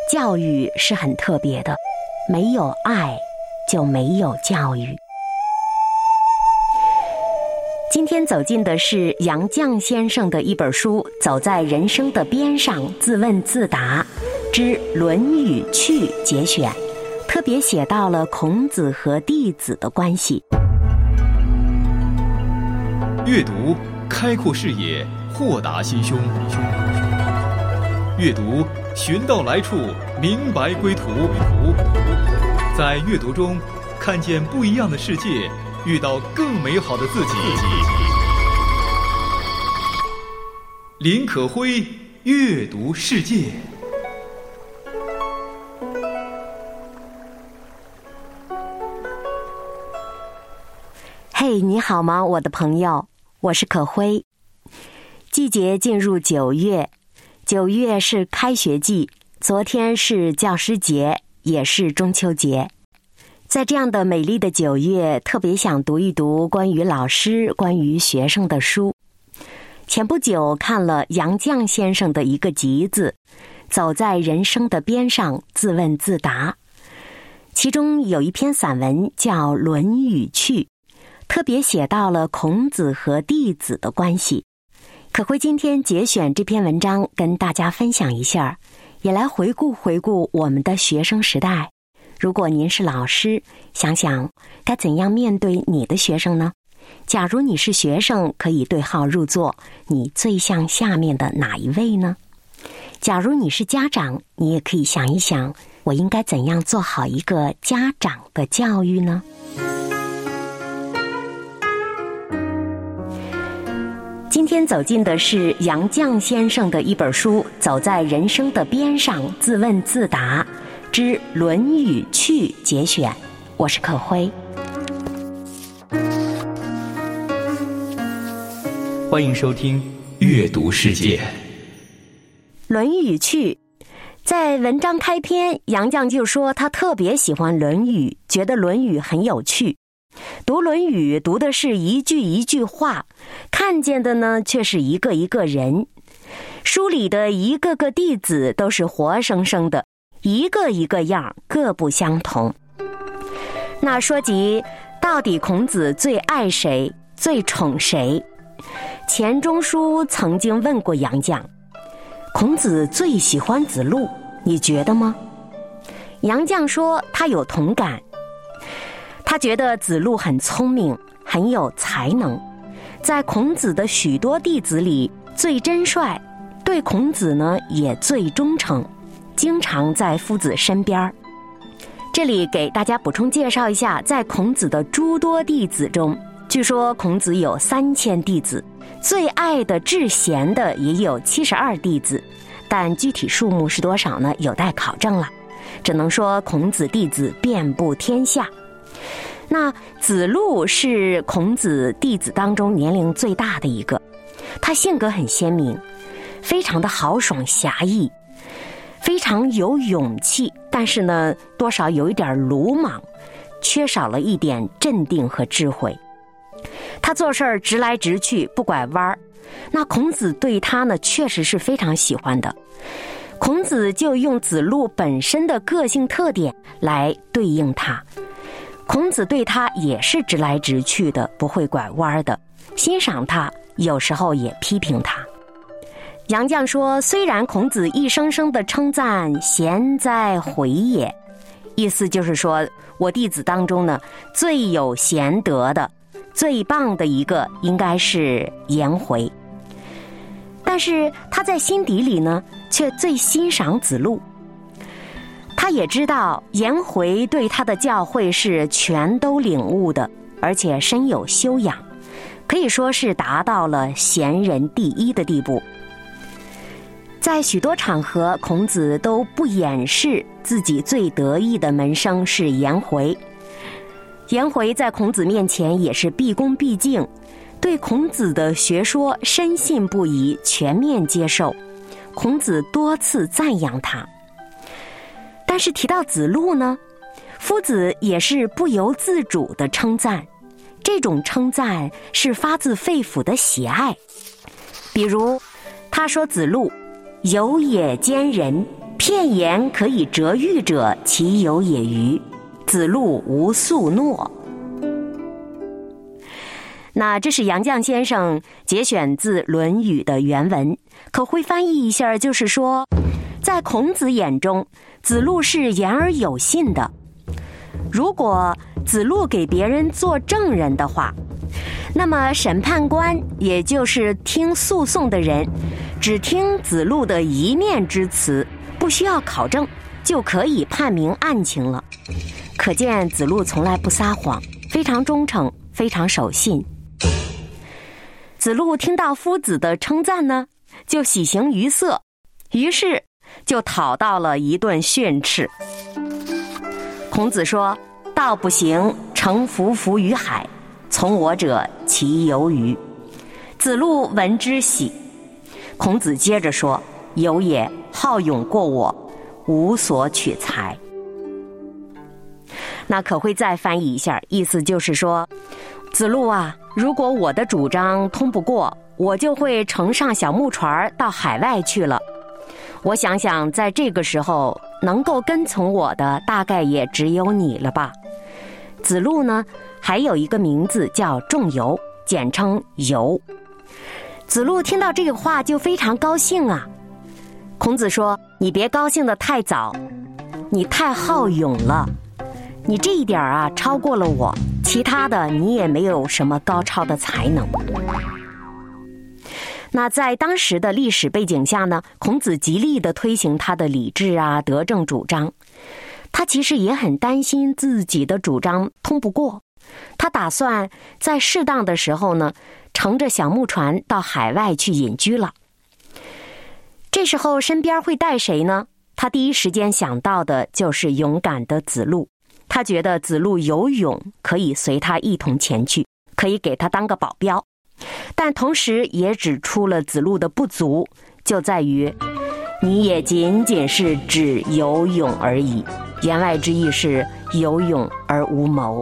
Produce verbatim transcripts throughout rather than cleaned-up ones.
教育是很特别的，没有爱就没有教育。今天走进的是杨绛先生的一本书《走在人生的边上，自问自答之论语趣》节选，特别写到了孔子和弟子的关系。 阅读开阔视野，豁达心胸。阅读寻到来处，明白归途。在阅读中看见不一样的世界，遇到更美好的自己。林可辉阅读世界。 嘿，你好吗，我的朋友？我是可辉。季节进入九月，九月是开学季，昨天是教师节，也是中秋节。在这样的美丽的九月，特别想读一读关于老师、关于学生的书。前不久看了杨绛先生的一个集子《走在人生的边上，自问自答》，其中有一篇散文叫《论语趣》，特别写到了孔子和弟子的关系。可辉今天节选这篇文章跟大家分享一下，也来回顾回顾我们的学生时代。如果您是老师，想想该怎样面对你的学生呢？假如你是学生，可以对号入座，你最像下面的哪一位呢？假如你是家长，你也可以想一想，我应该怎样做好一个家长的教育呢？今天走进的是杨绛先生的一本书《走在人生的边上，自问自答之论语趣》节选，我是可辉。 欢迎收听阅读世界。 论语趣，在文章开篇，杨绛就说他特别喜欢论语，觉得论语很有趣。读论语读的是一句一句话，看见的呢却是一个一个人。书里的一个个弟子都是活生生的，一个一个样，各不相同。那说及到底孔子最爱谁，最宠谁，钱钟书曾经问过杨绛，孔子最喜欢子路，你觉得吗？杨绛说他有同感，他觉得子路很聪明，很有才能，在孔子的许多弟子里最真率，对孔子呢也最忠诚，经常在夫子身边。这里给大家补充介绍一下，在孔子的诸多弟子中，据说孔子有三千弟子，最爱的至贤的也有七十二弟子，但具体数目是多少呢？有待考证了。只能说孔子弟子遍布天下。那子路是孔子弟子当中年龄最大的一个，他性格很鲜明，非常的豪爽侠义，非常有勇气，但是呢，多少有一点鲁莽，缺少了一点镇定和智慧。他做事儿直来直去，不拐弯儿。那孔子对他呢，确实是非常喜欢的。孔子就用子路本身的个性特点来对应他。孔子对他也是直来直去的，不会拐弯的，欣赏他，有时候也批评他。杨绛说，虽然孔子一声声的称赞贤哉回也，意思就是说，我弟子当中呢，最有贤德的，最棒的一个应该是颜回。但是他在心底里呢，却最欣赏子路。他也知道颜回对他的教诲是全都领悟的，而且深有修养，可以说是达到了贤人第一的地步。在许多场合，孔子都不掩饰自己最得意的门生是颜回。颜回在孔子面前也是毕恭毕敬，对孔子的学说深信不疑，全面接受。孔子多次赞扬他。但是提到子路呢，夫子也是不由自主的称赞，这种称赞是发自肺腑的喜爱。比如他说子路有也兼人， 片言可以折喻者，其有也欤？子路无素诺。那这是杨绛先生节选自《论语》的原文，可会翻译一下，就是说，在孔子眼中，子路是言而有信的。如果子路给别人做证人的话，那么审判官，也就是听诉讼的人，只听子路的一面之词，不需要考证，就可以判明案情了。可见子路从来不撒谎，非常忠诚，非常守信。子路听到夫子的称赞呢，就喜形于色，于是就讨到了一顿训斥。孔子说：道不行，诚浮浮于海，从我者其有欤？子路闻之喜。孔子接着说：有也，好勇过我，无所取材。那可会再翻译一下，意思就是说，子路啊，如果我的主张通不过，我就会乘上小木船到海外去了。我想想，在这个时候能够跟从我的，大概也只有你了吧。子路呢，还有一个名字叫仲由，简称由。子路听到这个话就非常高兴啊。孔子说：你别高兴得太早，你太好勇了，你这一点啊超过了我，其他的你也没有什么高超的才能。那在当时的历史背景下呢，孔子极力地推行他的理智啊、德政主张。他其实也很担心自己的主张通不过，他打算在适当的时候呢，乘着小木船到海外去隐居了。这时候身边会带谁呢？他第一时间想到的就是勇敢的子路。他觉得子路有勇，可以随他一同前去，可以给他当个保镖。但同时也指出了子路的不足，就在于你也仅仅是只有勇而已，言外之意是有勇而无谋。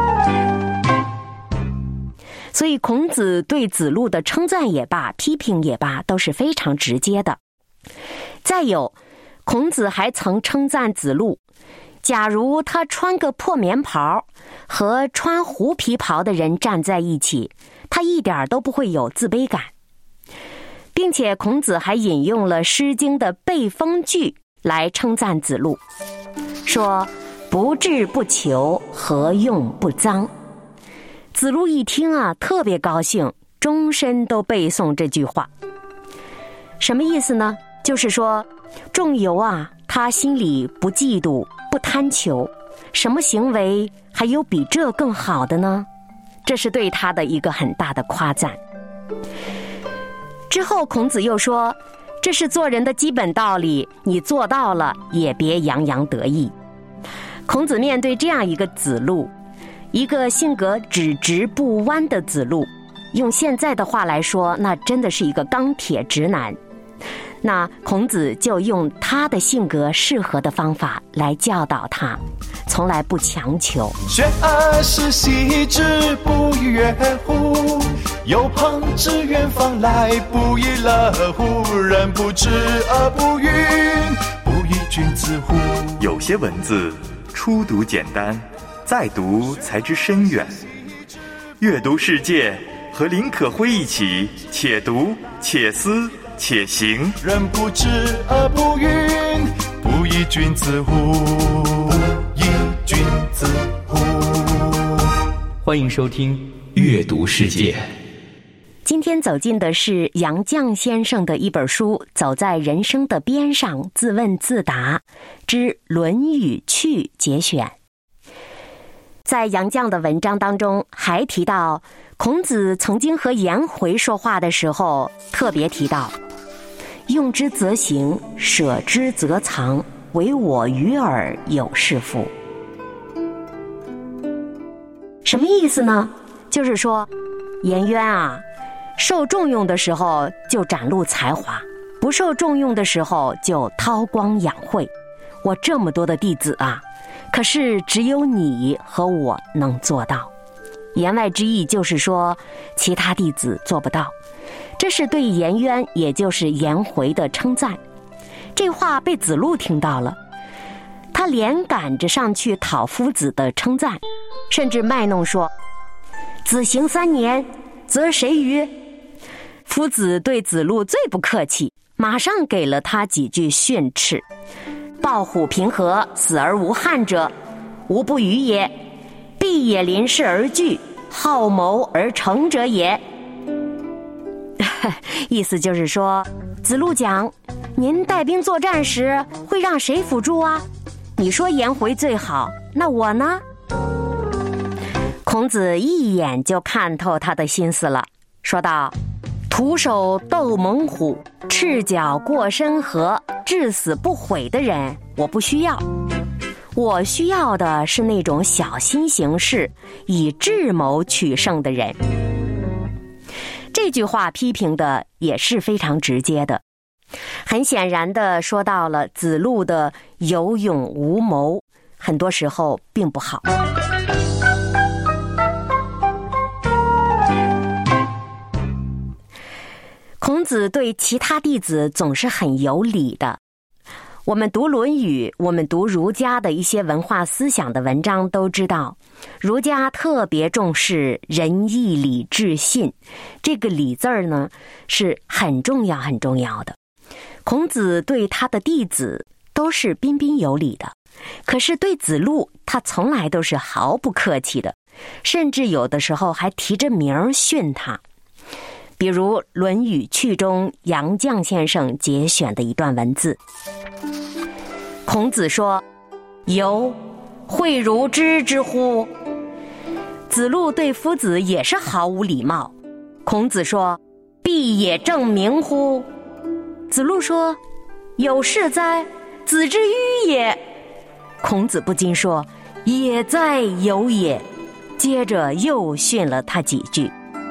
所以孔子对子路的称赞也罢，批评也罢，都是非常直接的。再有，孔子还曾称赞子路，假如他穿个破棉袍和穿狐皮袍的人站在一起，他一点都不会有自卑感。并且孔子还引用了《诗经》的背风句来称赞子路，说不志不求，何用不臧。子路一听啊，特别高兴，终身都背诵这句话。什么意思呢？就是说仲由啊，他心里不嫉妒，不贪求，什么行为还有比这更好的呢？这是对他的一个很大的夸赞。之后孔子又说，这是做人的基本道理，你做到了也别洋洋得意。孔子面对这样一个子路，一个性格只直不弯的子路，用现在的话来说，那真的是一个钢铁直男。那孔子就用他的性格适合的方法来教导他，从来不强求。 学而时习之，不亦说乎？有朋自远方来，不亦乐乎？人不知而不愠，不亦君子乎？ 有些文字初读简单，再读才知深远。阅读世界，和林可辉一起，且读且思且行。 人不知而不愠，不亦君子乎？不亦君子乎？ 欢迎收听《阅读世界》。 今天走进的是杨绛先生的一本书《走在人生的边上，自问自答之论语趣》节选。在杨绛的文章当中还提到，孔子曾经和颜回说话的时候特别提到，用之则行，舍之则藏，唯我与尔有是乎。什么意思呢？就是说颜渊啊，受重用的时候就展露才华，不受重用的时候就韬光养晦。我这么多的弟子啊，可是只有你和我能做到。言外之意就是说，其他弟子做不到。这是对颜渊，也就是颜回的称赞。 这话被子路听到了，他连赶着上去讨夫子的称赞，甚至卖弄说：“子行三年，则谁与？”夫子对子路最不客气，马上给了他几句训斥：“抱虎平和，死而无憾者，吾不与也；必也临事而惧，好谋而成者也。”意思就是说，子路讲，您带兵作战时会让谁辅助啊？你说颜回最好，那我呢？孔子一眼就看透他的心思了，说道：“徒手斗猛虎，赤脚过深河，至死不悔的人，我不需要。我需要的是那种小心行事，以智谋取胜的人。”这句话批评的也是非常直接的，很显然的说到了子路的有勇无谋，很多时候并不好。孔子对其他弟子总是很有礼的。我们读《论语》，我们读儒家的一些文化思想的文章都知道，儒家特别重视仁义礼智信，这个礼字儿呢是很重要很重要的。孔子对他的弟子都是彬彬有礼的，可是对子路他从来都是毫不客气的，甚至有的时候还提着名儿训他。比如《论语趣》中杨绛先生节选的一段文字，孔子说：“由，诲汝知之乎？”子路对夫子也是毫无礼貌。孔子说：“必也正名乎？”子路说：“有事哉，子之迂也。”孔子不禁说：“也哉，有也。”接着又训了他几句。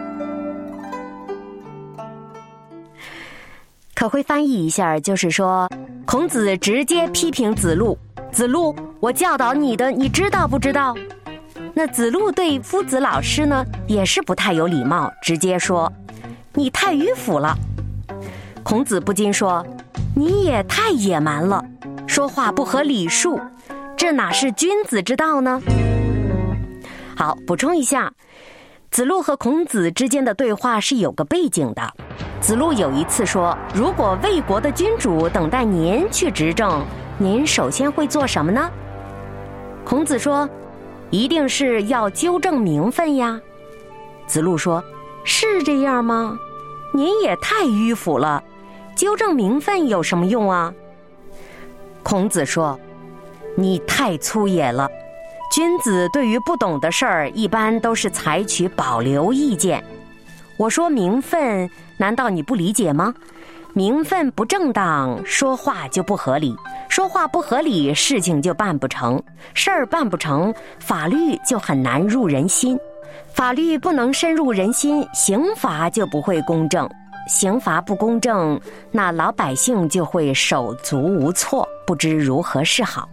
可会翻译一下，就是说，孔子直接批评子路：“子路，我教导你的，你知道不知道？”那子路对夫子老师呢，也是不太有礼貌，直接说：“你太迂腐了。”孔子不禁说：“你也太野蛮了，说话不合礼数，这哪是君子之道呢？”好，补充一下，子路和孔子之间的对话是有个背景的。子路有一次说：“如果魏国的君主等待您去执政，您首先会做什么呢？”孔子说：“一定是要纠正名分呀。”子路说：“是这样吗？您也太迂腐了，纠正名分有什么用啊？”孔子说：“你太粗野了，君子对于不懂的事儿一般都是采取保留意见。我说名分，难道你不理解吗？名分不正当，说话就不合理，说话不合理，事情就办不成，事儿办不成，法律就很难入人心，法律不能深入人心，刑罚就不会公正，刑罚不公正，那老百姓就会手足无措，不知如何是好。”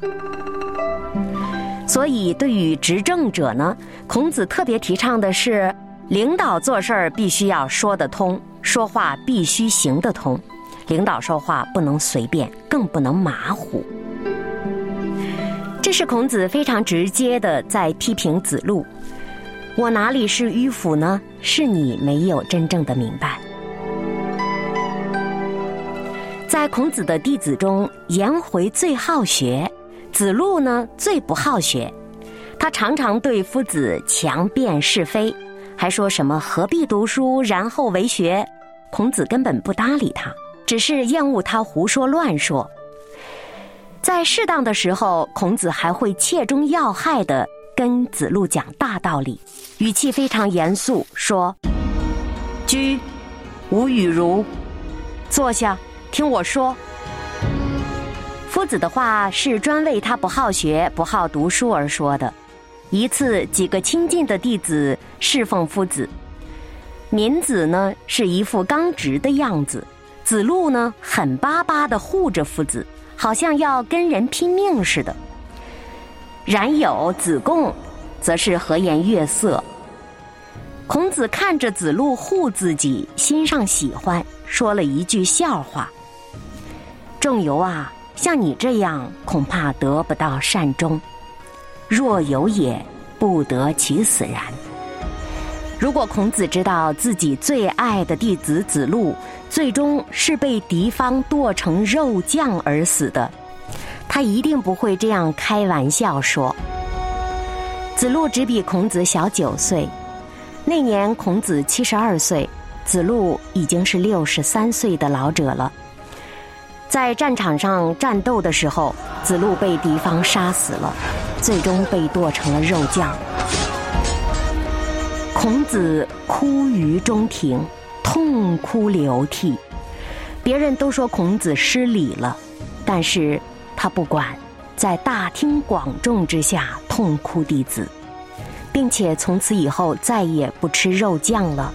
所以对于执政者呢，孔子特别提倡的是，领导做事儿必须要说得通，说话必须行得通，领导说话不能随便，更不能马虎。这是孔子非常直接的在批评子路：“我哪里是迂腐呢？是你没有真正的明白。”在孔子的弟子中，颜回最好学，子路呢最不好学。他常常对夫子强辩是非，还说什么何必读书然后为学，孔子根本不搭理他，只是厌恶他胡说乱说。在适当的时候，孔子还会切中要害的跟子路讲大道理，语气非常严肃，说：“居，吾与如，坐下，听我说。”夫子的话是专为他不好学、不好读书而说的。一次，几个亲近的弟子侍奉夫子，闵子呢是一副刚直的样子，子路呢狠巴巴地护着夫子，好像要跟人拼命似的。冉有、子贡则是和颜悦色。孔子看着子路护自己，心上喜欢，说了一句笑话：“ 仲由啊，像你这样恐怕得不到善终，若有也，不得其死然。如果孔子知道自己最爱的弟子子路最终是被敌方剁成肉酱而死的，他一定不会这样开玩笑说。子路只比孔子小九岁，那年孔子七十二岁，子路已经是六十三岁的老者了。在战场上战斗的时候，子路被敌方杀死了，最终被剁成了肉酱。孔子哭于中庭，痛哭流涕。别人都说孔子失礼了，但是他不管，在大庭广众之下痛哭弟子，并且从此以后再也不吃肉酱了。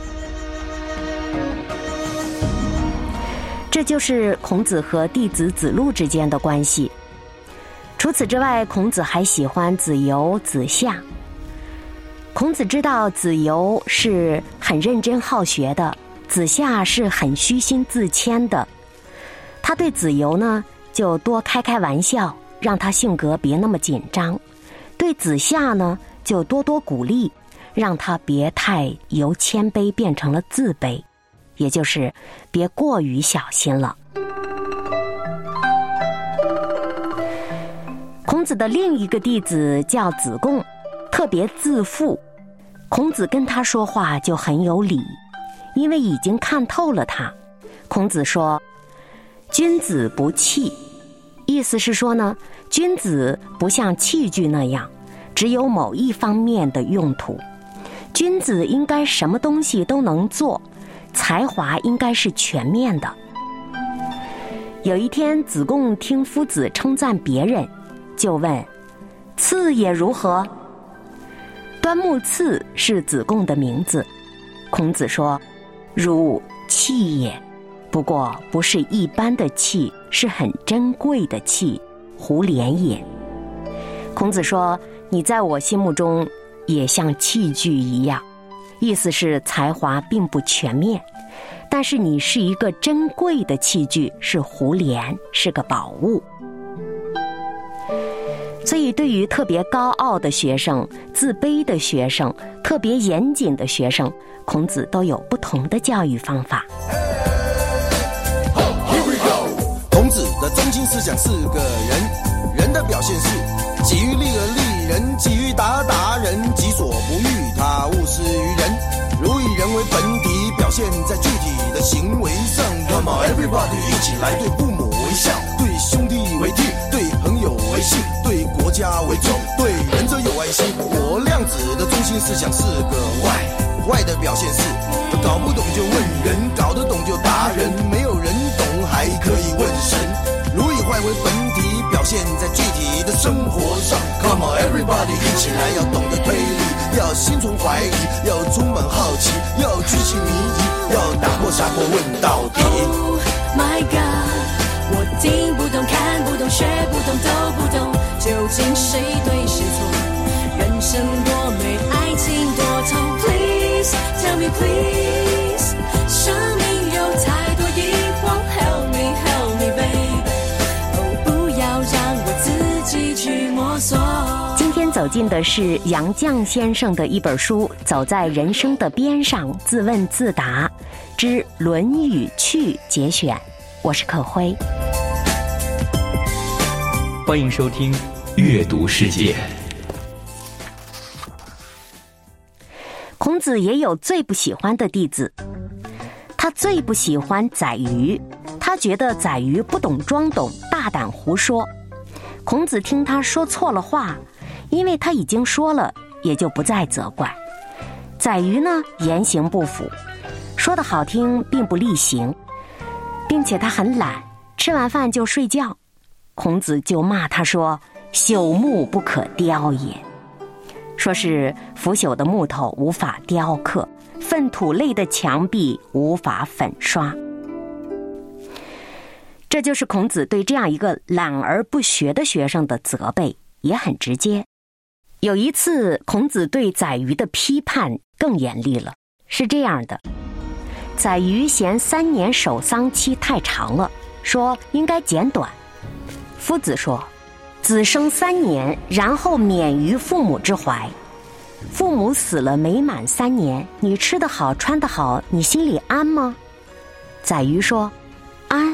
这就是孔子和弟子子路之间的关系。除此之外，孔子还喜欢子游、子夏。孔子知道子游是很认真好学的，子夏是很虚心自谦的。他对子游呢，就多开开玩笑，让他性格别那么紧张；对子夏呢，就多多鼓励，让他别太由谦卑变成了自卑，也就是别过于小心了。孔子的另一个弟子叫子贡，特别自负。孔子跟他说话就很有理，因为已经看透了他。孔子说：“君子不器。”意思是说呢，君子不像器具那样，只有某一方面的用途。君子应该什么东西都能做，才华应该是全面的。有一天，子贡听夫子称赞别人，就问：“次也如何？”端木赐是子贡的名字。孔子说：“汝器也，不过不是一般的器，是很珍贵的器，胡连也。”孔子说：“你在我心目中也像器具一样，意思是才华并不全面，但是你是一个珍贵的器具，是胡连，是个宝物。”所以对于特别高傲的学生、自卑的学生、特别严谨的学生，孔子都有不同的教育方法。 孔子的中心思想是个人，人的表现是己欲立而立人，己欲达而达人，己所不欲，他勿施于人。如以人为本体，表现在具体的行为上。Come on everybody， 一起来对父母为孝，对兄弟为悌，对朋友为信，对国家为重，对仁者有爱心。我量子的中心思想是个外，外的表现是搞不懂就问人，搞得懂就达人，没有人懂还可以问神。如以坏为本体，表现在具体的生活上。Come on everybody， 一起来，要懂得推理，要心存怀疑，要充满好奇，要居心迷疑，要打破砂锅问到底。 Oh my god， 我听不懂，看不懂，学不懂，都不懂，究竟谁对谁错？人生多美，爱情多痛。Please tell me please， 生命有太多疑惑。Help me help me baby， 哦，不要让我自己去摸索。 今天走进的是杨绛先生的一本书《走在人生的边上，自问自答之《论语趣》节选。我是可辉， 欢迎收听阅读世界。 孔子也有最不喜欢的弟子，他最不喜欢宰予，他觉得宰予不懂装懂，大胆胡说。孔子听他说错了话，因为他已经说了，也就不再责怪。宰予呢，言行不符，说得好听并不力行，并且他很懒，吃完饭就睡觉。孔子就骂他说：“朽木不可雕也。”说是腐朽的木头无法雕刻，粪土类的墙壁无法粉刷。这就是孔子对这样一个懒而不学的学生的责备，也很直接。有一次，孔子对宰予的批判更严厉了，是这样的：宰予嫌三年守丧期太长了， 说应该简短。夫子说，子生三年，然后免于父母之怀。父母死了没满三年，你吃得好穿得好，你心里安吗？宰予说，安。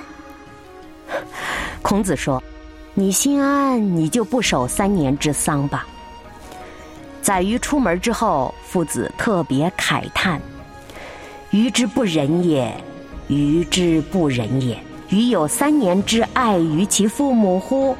孔子说，你心安，你就不守三年之丧吧。宰予出门之后，夫子特别慨叹，予之不仁也，予之不仁也，予有三年之爱于其父母乎？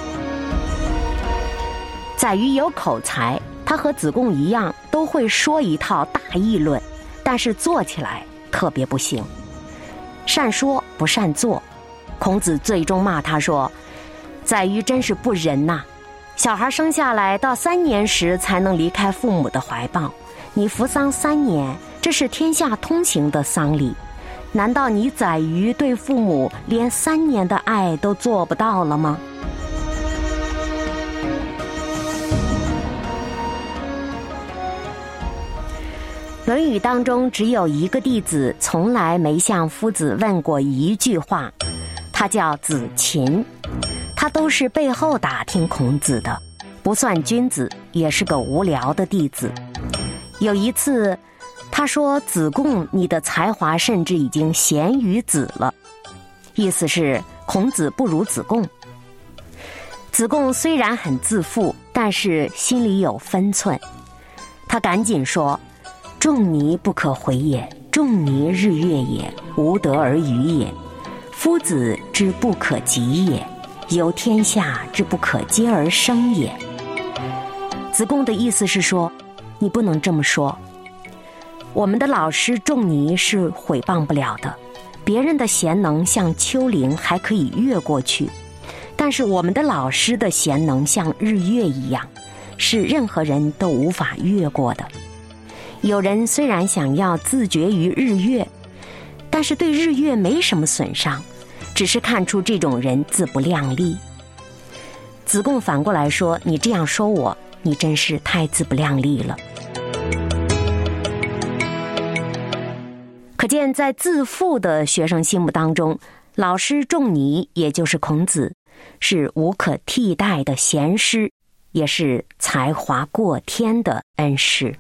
宰予有口才，他和子贡一样，都会说一套大议论，但是做起来特别不行，善说不善做。孔子最终骂他说，宰予真是不仁呐、啊！小孩生下来到三年时才能离开父母的怀抱，你服丧三年，这是天下通行的丧礼，难道你宰予对父母连三年的爱都做不到了吗？论语当中只有一个弟子从来没向夫子问过一句话，他叫子禽，他都是背后打听孔子的，不算君子，也是个无聊的弟子。有一次他说，子贡你的才华甚至已经贤于子了，意思是孔子不如子贡。子贡虽然很自负，但是心里有分寸，他赶紧说，仲尼不可回也，仲尼日月也，无德而语也。夫子之不可及也，由天下之不可接而生也。子贡的意思是说，你不能这么说，我们的老师仲尼是毁谤不了的，别人的贤能像丘陵还可以越过去，但是我们的老师的贤能像日月一样，是任何人都无法越过的。有人虽然想要自绝于日月，但是对日月没什么损伤，只是看出这种人自不量力。子贡反过来说，你这样说我，你真是太自不量力了。可见在自负的学生心目当中，老师仲尼也就是孔子是无可替代的贤师，也是才华过天的恩师。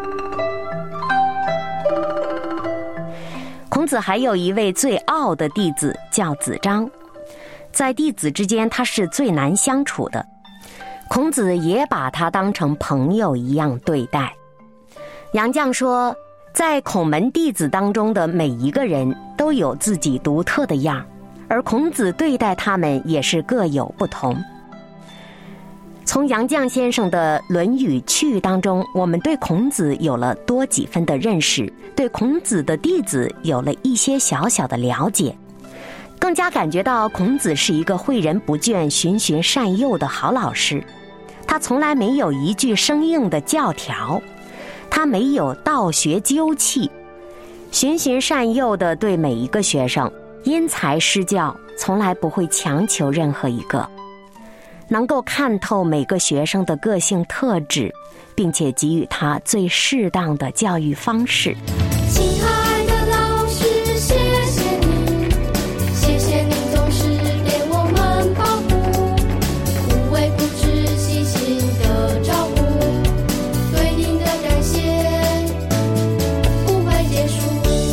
孔子还有一位最傲的弟子叫子张，在弟子之间他是最难相处的，孔子也把他当成朋友一样对待。杨绛说，在孔门弟子当中的每一个人都有自己独特的样，而孔子对待他们也是各有不同。从杨绛先生的《论语趣》当中，我们对孔子有了多几分的认识，对孔子的弟子有了一些小小的了解，更加感觉到孔子是一个诲人不倦、循循善诱的好老师。他从来没有一句生硬的教条，他没有道学究气，循循善诱地对每一个学生因材施教，从来不会强求任何一个，能够看透每个学生的个性特质，并且给予他最适当的教育方式。 亲爱的老师，谢谢你，谢谢你总是给我们保护，无微不至细心的照顾，对您的感谢不会结束。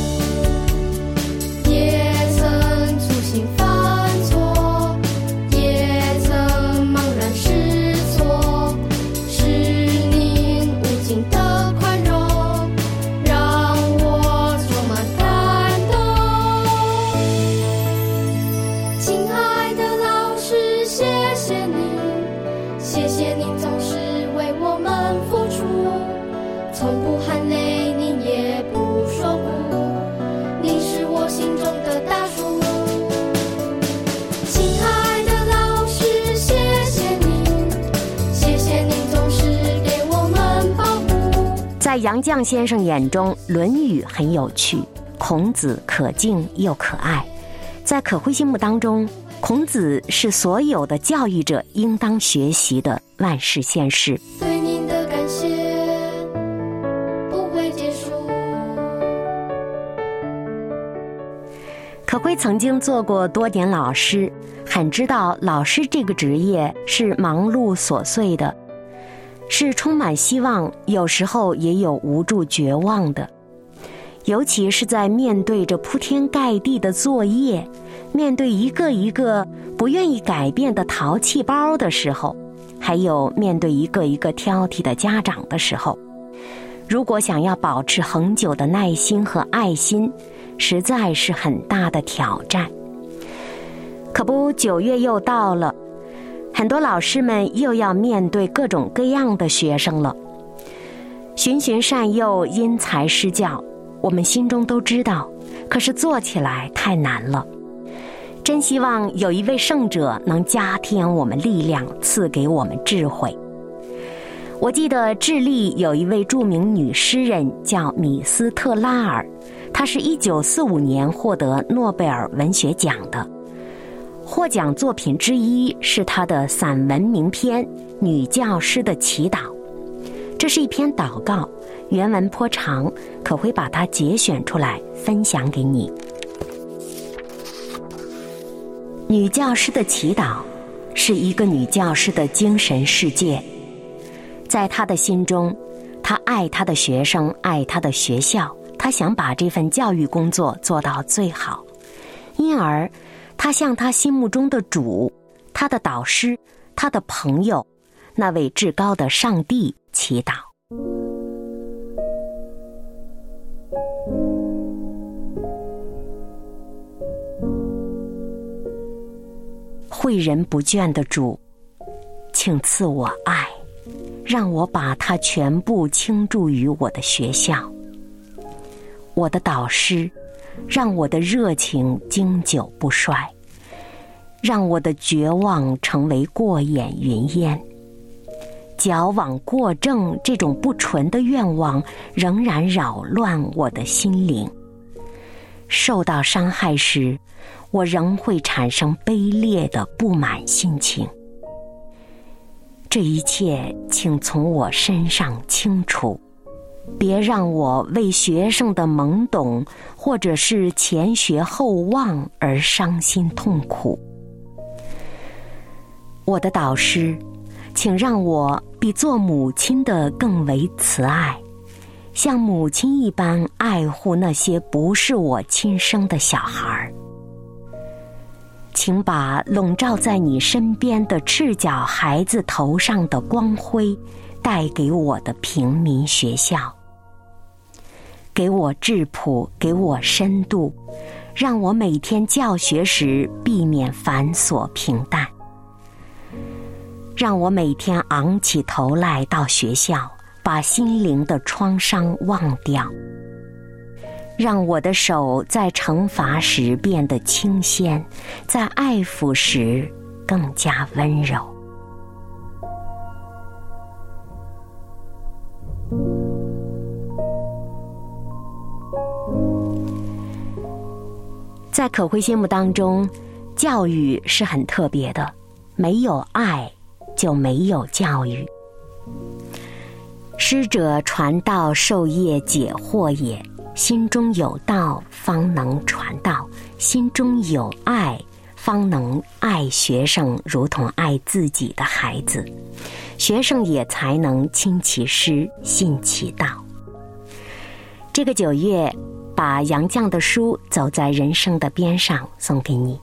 也曾粗心犯错，也曾茫然失措，是您无尽的宽容，让我充满感动。亲爱的老师，谢谢您，谢谢您总是为我们付出，从不含泪，您也不说不，您是我心中的大树。亲爱的老师，谢谢您，谢谢您总是给我们保护。 在杨绛先生眼中，《论语》很有趣，孔子可敬又可爱。在可慧心目当中，孔子是所有的教育者应当学习的万世先师。 对您的感谢不会结束。 可辉曾经做过多年老师，很知道老师这个职业是忙碌琐碎的，是充满希望，有时候也有无助绝望的。尤其是在面对着铺天盖地的作业，面对一个一个不愿意改变的淘气包的时候，还有面对一个一个挑剔的家长的时候，如果想要保持恒久的耐心和爱心，实在是很大的挑战。可不，九月又到了，很多老师们又要面对各种各样的学生了。循循善诱，因材施教，我们心中都知道，可是做起来太难了。真希望有一位圣者能加添我们力量，赐给我们智慧。我记得智利有一位著名女诗人叫米斯特拉尔，她是一九四五年获得诺贝尔文学奖的。获奖作品之一是她的散文名篇《女教师的祈祷》。这是一篇祷告，原文颇长，可会把它节选出来分享给你。女教师的祈祷是一个女教师的精神世界。在她的心中，她爱她的学生，爱她的学校，她想把这份教育工作做到最好，因而她向她心目中的主，她的导师，她的朋友，那位至高的上帝祈祷。诲人不倦的主，请赐我爱，让我把它全部倾注于我的学校。我的导师，让我的热情经久不衰，让我的绝望成为过眼云烟。矫枉过正这种不纯的愿望仍然扰乱我的心灵。受到伤害时，我仍会产生卑劣的不满心情。这一切请从我身上清除，别让我为学生的懵懂或者是前学后忘而伤心痛苦。我的导师，请让我比做母亲的更为慈爱，像母亲一般爱护那些不是我亲生的小孩。请把笼罩在你身边的赤脚孩子头上的光辉带给我的平民学校，给我质朴，给我深度，让我每天教学时避免繁琐平淡，让我每天昂起头来到学校，把心灵的创伤忘掉，让我的手在惩罚时变得清鲜，在爱抚时更加温柔。在可慧心目当中，教育是很特别的，没有爱就没有教育。师者，传道授业解惑也。心中有道，方能传道；心中有爱，方能爱学生如同爱自己的孩子，学生也才能亲其师，信其道。这个九月，把杨绛的书《走在人生的边上》送给你。